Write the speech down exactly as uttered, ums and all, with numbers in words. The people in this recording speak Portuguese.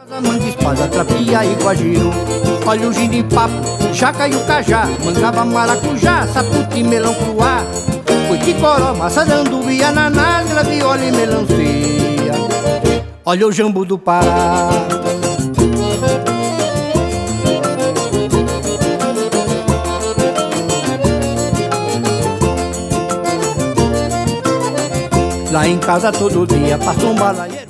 Manga, espada, trapia e guajiru. Olha o giripapo, jaca e o cajá, mangaba, maracujá, saputi, melão cruá, coiticoró, maçã d'andubi, ananás, viola e melancia. Olha o jambu do Pará. Lá em casa todo dia passa um balaieiro.